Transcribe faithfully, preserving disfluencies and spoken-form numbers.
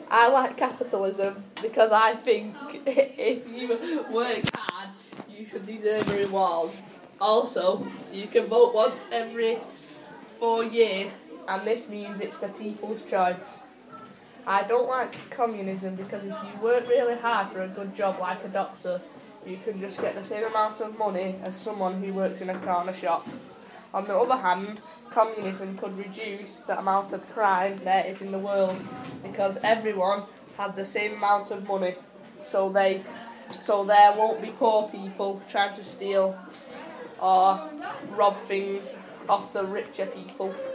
I like capitalism because I think if you work hard, you should deserve a reward. Also, you can vote once every four years, and this means it's the people's choice. I don't like communism because if you work really hard for a good job like a doctor, you can just get the same amount of money as someone who works in a corner shop. On the other hand, communism could reduce the amount of crime there is in the world because everyone has the same amount of money, so they, so there won't be poor people trying to steal or rob things off the richer people.